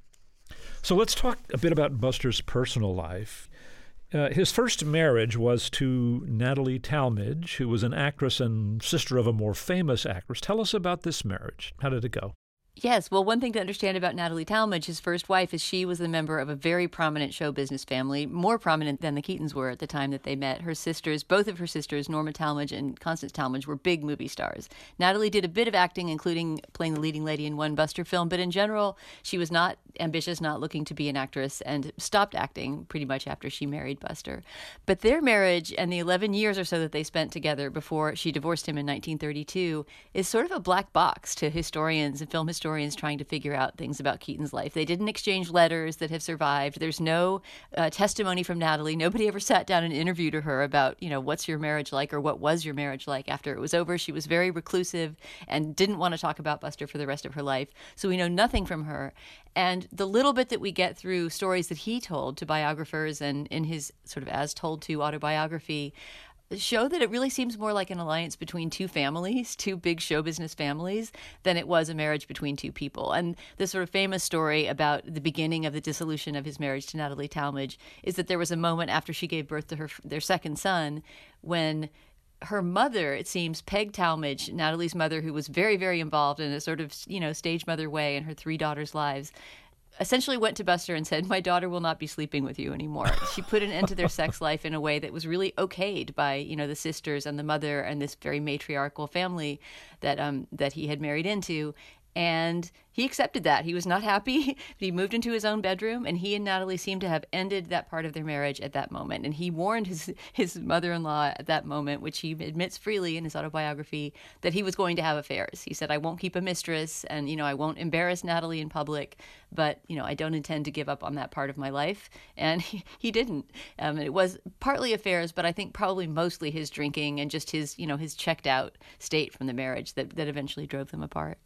So let's talk a bit about Buster's personal life. Uh, his first marriage was to Natalie Talmadge, who was an actress and sister of a more famous actress. Tell us about this marriage. How did it go? Yes. Well, one thing to understand about Natalie Talmadge, his first wife, is she was a member of a very prominent show business family, more prominent than the Keatons were at the time that they met. Her sisters, both of her sisters, Norma Talmadge and Constance Talmadge, were big movie stars. Natalie did a bit of acting, including playing the leading lady in one Buster film, but in general, she was not ambitious, not looking to be an actress, and stopped acting pretty much after she married Buster. But their marriage and the eleven years or so that they spent together before she divorced him in nineteen thirty-two is sort of a black box to historians and film historians trying to figure out things about Keaton's life. They didn't exchange letters that have survived. There's no uh, testimony from Natalie. Nobody ever sat down and interviewed her about, you know, what's your marriage like, or what was your marriage like after it was over. She was very reclusive and didn't want to talk about Buster for the rest of her life. So we know nothing from her. And the little bit that we get through stories that he told to biographers and in his sort of as told to autobiography show that it really seems more like an alliance between two families, two big show business families, than it was a marriage between two people. And the sort of famous story about the beginning of the dissolution of his marriage to Natalie Talmadge is that there was a moment after she gave birth to her their second son when her mother, it seems, Peg Talmadge, Natalie's mother, who was very, very involved in a sort of, you know, stage mother way in her three daughters' lives, essentially went to Buster and said, "My daughter will not be sleeping with you anymore." She put an end to their sex life in a way that was really okayed by, you know, the sisters and the mother and this very matriarchal family that um that he had married into. And he accepted that. He was not happy. He moved into his own bedroom, and he and Natalie seemed to have ended that part of their marriage at that moment. And he warned his his mother-in-law at that moment, which he admits freely in his autobiography, that he was going to have affairs. He said, "I won't keep a mistress, and, you know, I won't embarrass Natalie in public, but, you know, I don't intend to give up on that part of my life." And he, he didn't. Um, it was partly affairs, but I think probably mostly his drinking and just his, you know, his checked out state from the marriage that, that eventually drove them apart.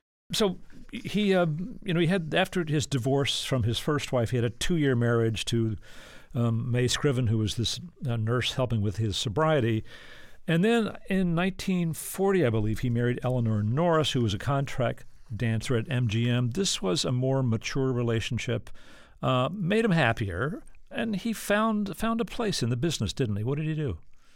So he, uh, you know, he had, after his divorce from his first wife, he had a two-year marriage to um, Mae Scriven, who was this uh, nurse helping with his sobriety. And then in nineteen forty, I believe, he married Eleanor Norris, who was a contract dancer at M G M. This was a more mature relationship, uh, made him happier. And he found found a place in the business, didn't he? What did he do?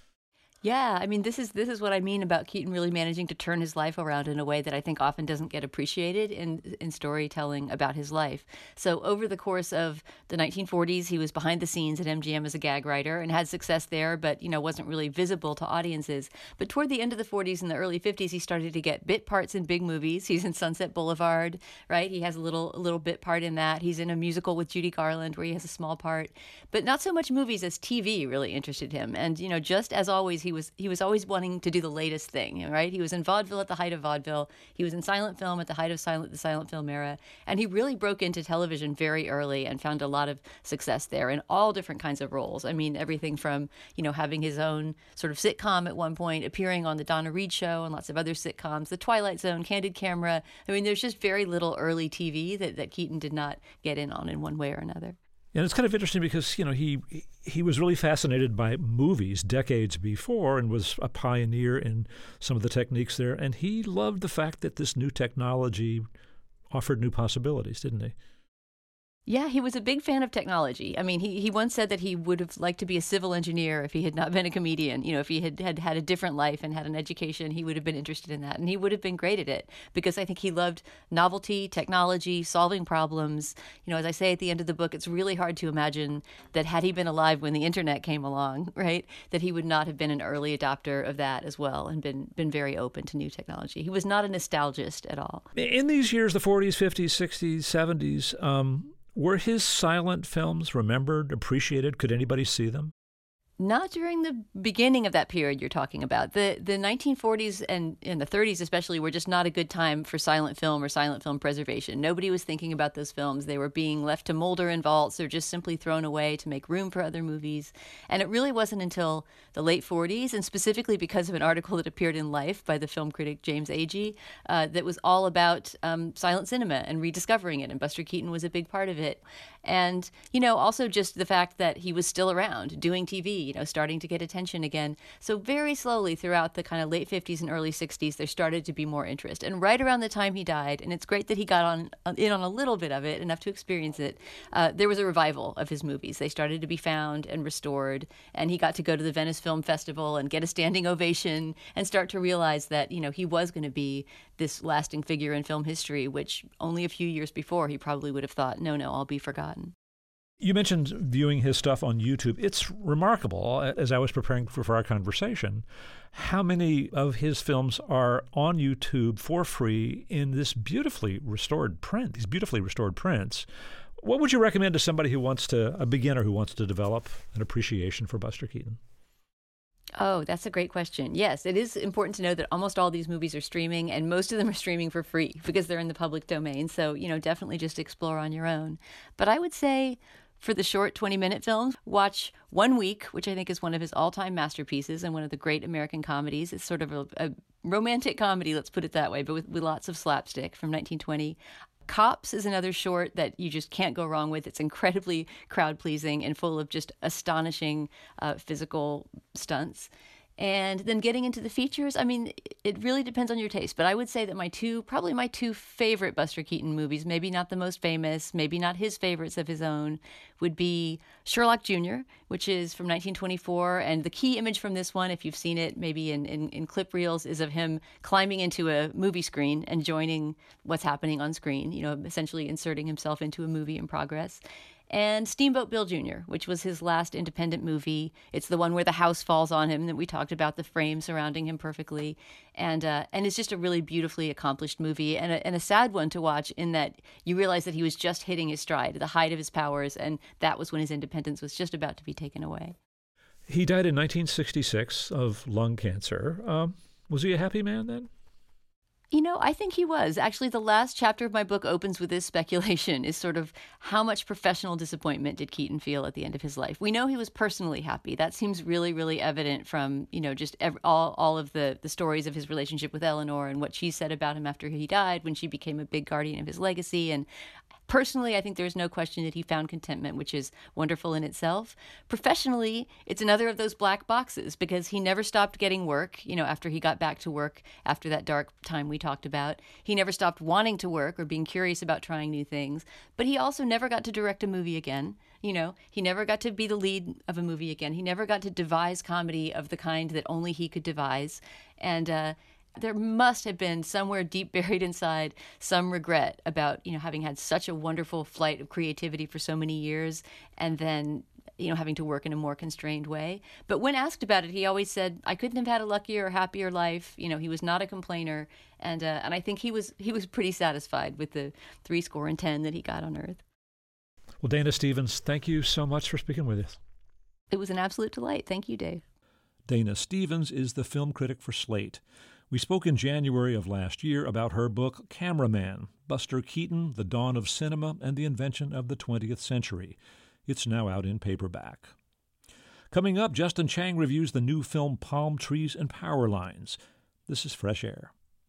Yeah, I mean, this is this is what I mean about Keaton really managing to turn his life around in a way that I think often doesn't get appreciated in in storytelling about his life. So over the course of the nineteen forties, he was behind the scenes at M G M as a gag writer and had success there, but you know wasn't really visible to audiences. But toward the end of the forties and the early fifties, he started to get bit parts in big movies. He's in Sunset Boulevard, right? He has a little a little bit part in that. He's in a musical with Judy Garland where he has a small part, but not so much movies as T V really interested him. And you know, just as always, he was he was always wanting to do the latest thing, right? He was in vaudeville at the height of vaudeville. He was in silent film at the height of silent the silent film era, and he really broke into television very early and found a lot of success there in all different kinds of roles. I mean, everything from you know having his own sort of sitcom at one point, appearing on the Donna Reed Show and lots of other sitcoms, The Twilight Zone, Candid Camera. I mean, there's just very little early T V that that Keaton did not get in on in one way or another. And it's kind of interesting because, you know, he he was really fascinated by movies decades before and was a pioneer in some of the techniques there. And he loved the fact that this new technology offered new possibilities, didn't he? Yeah, he was a big fan of technology. I mean, he, he once said that he would have liked to be a civil engineer if he had not been a comedian. You know, if he had, had had a different life and had an education, he would have been interested in that. And he would have been great at it because I think he loved novelty, technology, solving problems. You know, as I say at the end of the book, it's really hard to imagine that had he been alive when the internet came along, right, that he would not have been an early adopter of that as well and been, been very open to new technology. He was not a nostalgist at all. In these years, the forties, fifties, sixties, seventies, um, were his silent films remembered, appreciated? Could anybody see them? Not during the beginning of that period you're talking about. The the nineteen forties and, and the thirties especially were just not a good time for silent film or silent film preservation. Nobody was thinking about those films. They were being left to molder in vaults or just simply thrown away to make room for other movies. And it really wasn't until the late forties, and specifically because of an article that appeared in Life by the film critic James Agee, uh, that was all about um, silent cinema and rediscovering it. And Buster Keaton was a big part of it. And, you know, also just the fact that he was still around doing T V, you know, starting to get attention again. So very slowly throughout the kind of late fifties and early sixties, there started to be more interest. And right around the time he died, and it's great that he got on in on a little bit of it, enough to experience it, uh, there was a revival of his movies. They started to be found and restored, and he got to go to the Venice Film Festival and get a standing ovation and start to realize that, you know, he was going to be this lasting figure in film history, which only a few years before he probably would have thought, no, no, I'll be forgotten. You mentioned viewing his stuff on YouTube. It's remarkable, as I was preparing for, for our conversation, how many of his films are on YouTube for free in this beautifully restored print, these beautifully restored prints. What would you recommend to somebody who wants to, a beginner who wants to develop an appreciation for Buster Keaton? Oh, that's a great question. Yes, it is important to know that almost all these movies are streaming, and most of them are streaming for free because they're in the public domain. So, you know, definitely just explore on your own. But I would say for the short twenty-minute films, watch One Week, which I think is one of his all-time masterpieces and one of the great American comedies. It's sort of a, a romantic comedy, let's put it that way, but with, with lots of slapstick, from nineteen twenty. Cops is another short that you just can't go wrong with. It's incredibly crowd-pleasing and full of just astonishing uh, physical stunts. And then getting into the features, I mean, it really depends on your taste. But I would say that my two, probably my two favorite Buster Keaton movies, maybe not the most famous, maybe not his favorites of his own, would be Sherlock Junior, which is from nineteen twenty-four. And the key image from this one, if you've seen it maybe in, in, in clip reels, is of him climbing into a movie screen and joining what's happening on screen, you know, essentially inserting himself into a movie in progress. And Steamboat Bill Junior, which was his last independent movie. It's the one where the house falls on him that we talked about, the frame surrounding him perfectly. And uh, and it's just a really beautifully accomplished movie and a, and a sad one to watch in that you realize that he was just hitting his stride, the height of his powers, and that was when his independence was just about to be taken away. He died in nineteen sixty-six of lung cancer. Um, was he a happy man then? You know, I think he was. Actually, the last chapter of my book opens with this speculation, is sort of how much professional disappointment did Keaton feel at the end of his life? We know he was personally happy. That seems really, really evident from, you know, just every, all, all of the, the stories of his relationship with Eleanor and what she said about him after he died when she became a big guardian of his legacy. And personally, I think there's no question that he found contentment, which is wonderful in itself. Professionally, it's another of those black boxes because he never stopped getting work, you know, after he got back to work after that dark time we talked about. He never stopped wanting to work or being curious about trying new things, but he also never got to direct a movie again. You know, he never got to be the lead of a movie again. He never got to devise comedy of the kind that only he could devise. And uh, there must have been somewhere deep buried inside some regret about, you know, having had such a wonderful flight of creativity for so many years and then, you know, having to work in a more constrained way. But when asked about it, he always said, I couldn't have had a luckier or happier life. You know, he was not a complainer. And uh, and I think he was he was pretty satisfied with the three score and ten that he got on Earth. Well, Dana Stevens, thank you so much for speaking with us. It was an absolute delight. Thank you, Dave. Dana Stevens is the film critic for Slate. We spoke in January of last year about her book, Cameraman, Buster Keaton, The Dawn of Cinema and the Invention of the twentieth Century. It's now out in paperback. Coming up, Justin Chang reviews the new film Palm Trees and Power Lines. This is Fresh Air.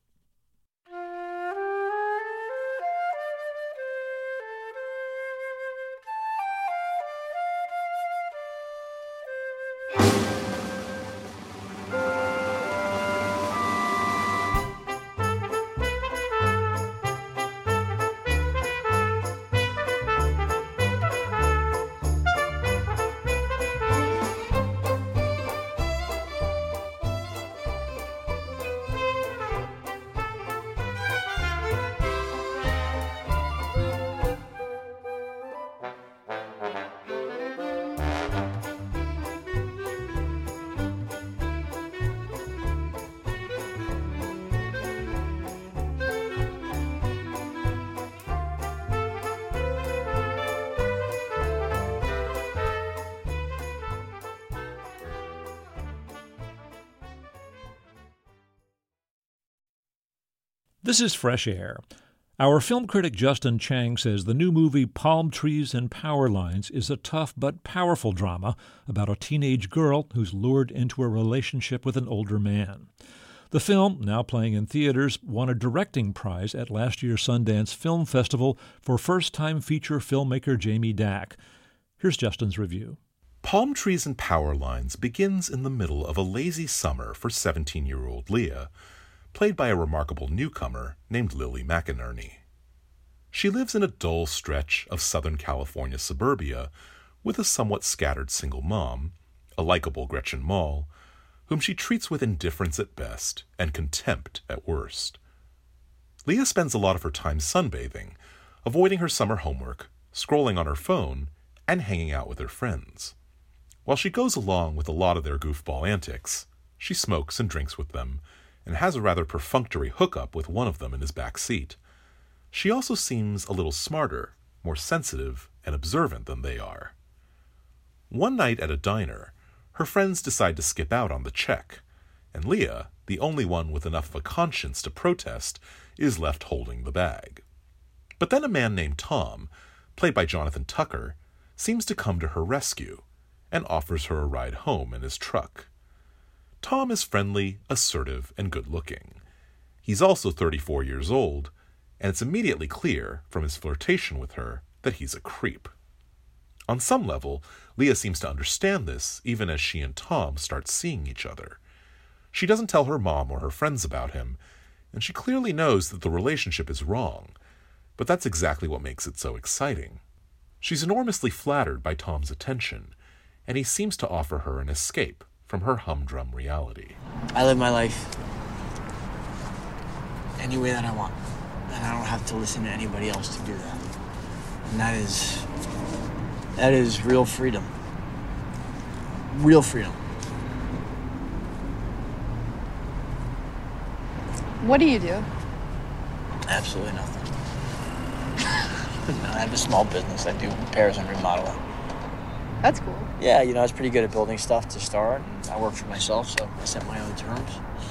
This is Fresh Air. Our film critic Justin Chang says the new movie Palm Trees and Power Lines is a tough but powerful drama about a teenage girl who's lured into a relationship with an older man. The film, now playing in theaters, won a directing prize at last year's Sundance Film Festival for first-time feature filmmaker Jamie Dack. Here's Justin's review. Palm Trees and Power Lines begins in the middle of a lazy summer for seventeen-year-old Leah, played by a remarkable newcomer named Lily McInerney. She lives in a dull stretch of Southern California suburbia with a somewhat scattered single mom, a likable Gretchen Mol, whom she treats with indifference at best and contempt at worst. Leah spends a lot of her time sunbathing, avoiding her summer homework, scrolling on her phone, and hanging out with her friends. While she goes along with a lot of their goofball antics, she smokes and drinks with them, and has a rather perfunctory hookup with one of them in his back seat. She also seems a little smarter, more sensitive, and observant than they are. One night at a diner, her friends decide to skip out on the check, and Leah, the only one with enough of a conscience to protest, is left holding the bag. But then a man named Tom, played by Jonathan Tucker, seems to come to her rescue, and offers her a ride home in his truck. Tom is friendly, assertive, and good-looking. He's also thirty-four years old, and it's immediately clear from his flirtation with her that he's a creep. On some level, Leah seems to understand this even as she and Tom start seeing each other. She doesn't tell her mom or her friends about him, and she clearly knows that the relationship is wrong, but that's exactly what makes it so exciting. She's enormously flattered by Tom's attention, and he seems to offer her an escape from her humdrum reality. I live my life any way that I want, and I don't have to listen to anybody else to do that. And that is, that is real freedom. Real freedom. What do you do? Absolutely nothing. No, I have a small business. I do repairs and remodeling. That's cool. Yeah, you know, I was pretty good at building stuff to start. I work for myself, so I set my own terms.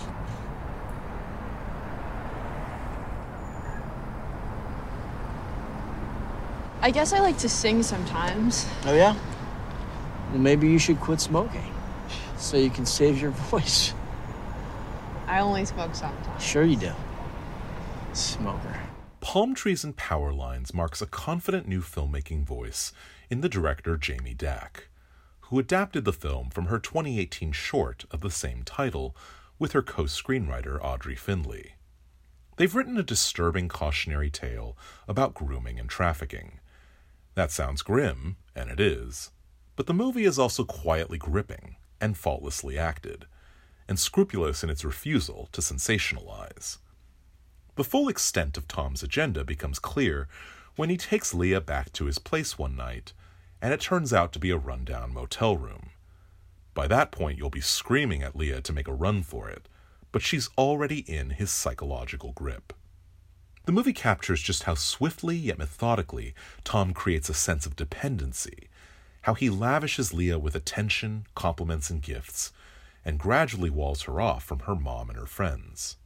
I guess I like to sing sometimes. Oh, yeah? Well, maybe you should quit smoking so you can save your voice. I only smoke sometimes. Sure you do. Smoker. Palm Trees and Power Lines marks a confident new filmmaking voice in the director Jamie Dack, who adapted the film from her twenty eighteen short of the same title with her co-screenwriter Audrey Findlay. They've written a disturbing cautionary tale about grooming and trafficking. That sounds grim, and it is, but the movie is also quietly gripping and faultlessly acted, and scrupulous in its refusal to sensationalize. The full extent of Tom's agenda becomes clear when he takes Leah back to his place one night, and it turns out to be a rundown motel room. By that point, you'll be screaming at Leah to make a run for it, but she's already in his psychological grip. The movie captures just how swiftly yet methodically Tom creates a sense of dependency, how he lavishes Leah with attention, compliments, and gifts, and gradually walls her off from her mom and her friends.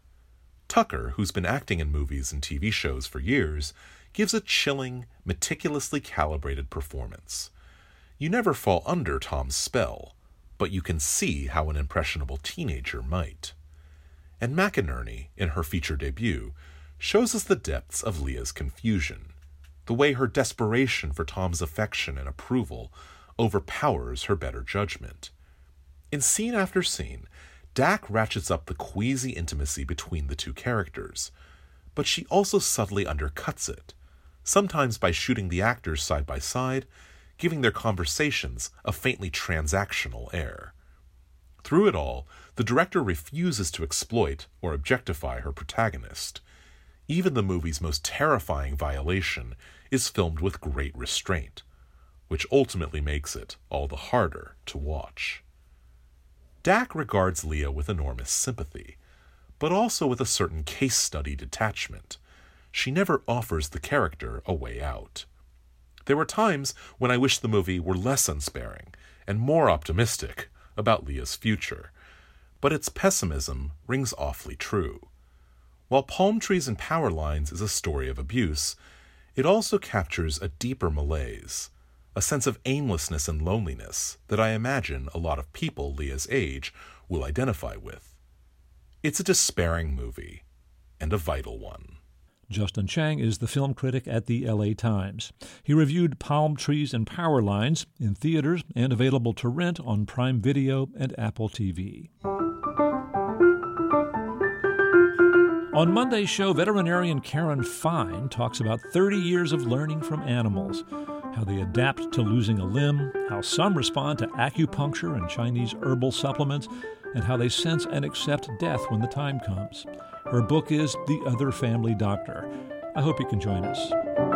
Tucker, who's been acting in movies and T V shows for years, gives a chilling, meticulously calibrated performance. You never fall under Tom's spell, but you can see how an impressionable teenager might. And McInerney, in her feature debut, shows us the depths of Leah's confusion, the way her desperation for Tom's affection and approval overpowers her better judgment. In scene after scene, Dak ratchets up the queasy intimacy between the two characters, but she also subtly undercuts it, sometimes by shooting the actors side by side, giving their conversations a faintly transactional air. Through it all, the director refuses to exploit or objectify her protagonist. Even the movie's most terrifying violation is filmed with great restraint, which ultimately makes it all the harder to watch. Dak regards Leah with enormous sympathy, but also with a certain case study detachment. She never offers the character a way out. There were times when I wished the movie were less unsparing and more optimistic about Leah's future, but its pessimism rings awfully true. While Palm Trees and Power Lines is a story of abuse, it also captures a deeper malaise, a sense of aimlessness and loneliness that I imagine a lot of people Leah's age will identify with. It's a despairing movie, and a vital one. Justin Chang is the film critic at the L A Times. He reviewed Palm Trees and Power Lines in theaters and available to rent on Prime Video and Apple T V. On Monday's show, veterinarian Karen Fine talks about thirty years of learning from animals, how they adapt to losing a limb, how some respond to acupuncture and Chinese herbal supplements, and how they sense and accept death when the time comes. Her book is The Other Family Doctor. I hope you can join us.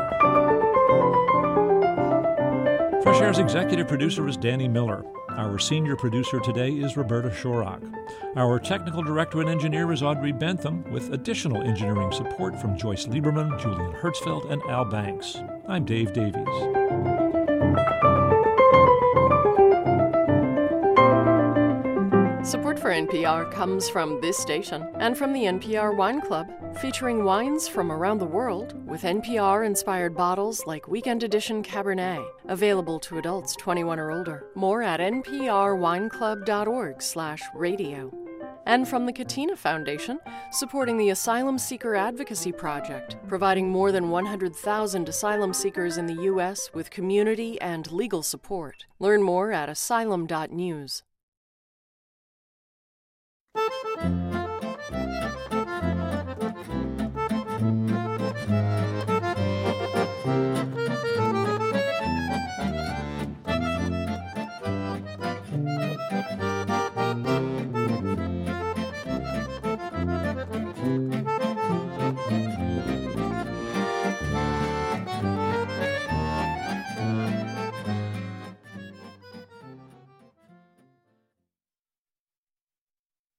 Fresh Air's executive producer is Danny Miller. Our senior producer today is Roberta Shorak. Our technical director and engineer is Audrey Bentham, with additional engineering support from Joyce Lieberman, Julian Hertzfeld, and Al Banks. I'm Dave Davies. Support for N P R comes from this station and from the N P R Wine Club, featuring wines from around the world with N P R-inspired bottles like Weekend Edition Cabernet, available to adults twenty-one or older. More at nprwineclub.org slash radio. And from the Katina Foundation, supporting the Asylum Seeker Advocacy Project, providing more than one hundred thousand asylum seekers in the U S with community and legal support. Learn more at asylum dot news.